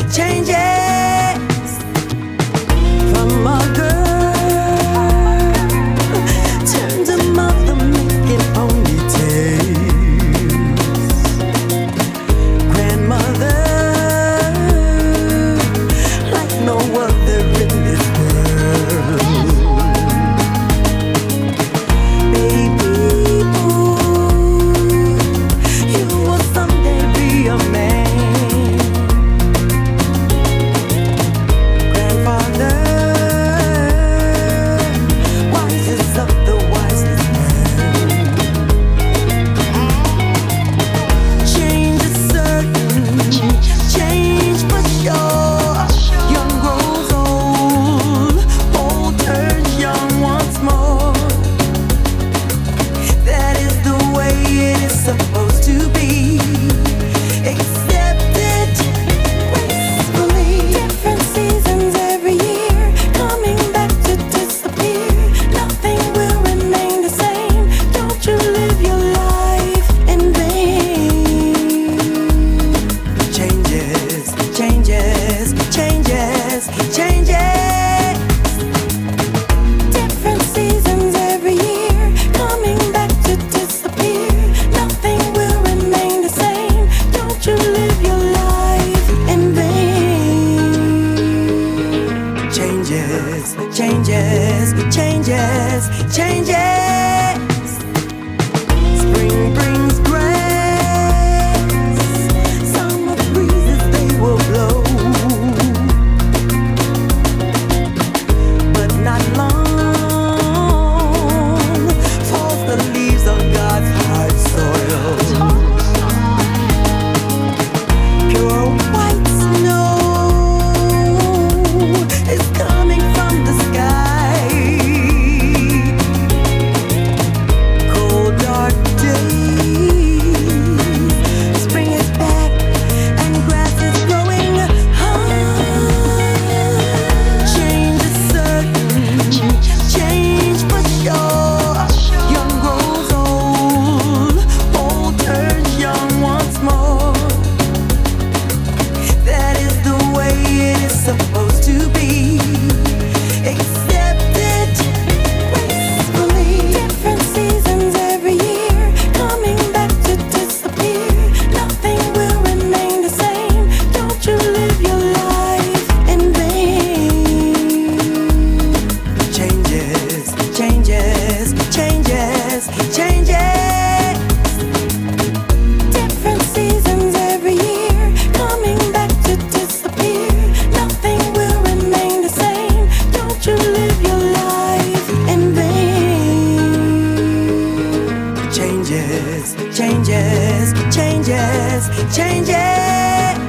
changes from a girl turns a mother making ponytails. Grandmother like no other in this world. Baby boy, you will someday be a man. Supposed to be accepted gracefully. Different seasons every year, coming back to disappear. Nothing will remain the same. Don't you live your life in vain. Changes, changes, changes, changes. Different seasons every year, coming back to disappear. Nothing will remain the same. Don't you live your life in vain. Changes, changes, changes, changes. Spring brings grass. Summer breezes, they will blow, but not long. Falls the leaves on God's hard soil. Pure white snow is coming from the sky. Cold dark days, spring is back and grass is growing high. Change is certain, change for sure. Young grows old, old turns young once more. That is the way it is supposed to be. Accepted gracefully. Different seasons every year, coming back to disappear. Nothing will remain the same. Don't you live your life in vain. Changes, changes, changes, changes. Different seasons every year, coming back to disappear. Nothing will remain the same. Don't you live your life in vain. Changes, changes, changes, changes.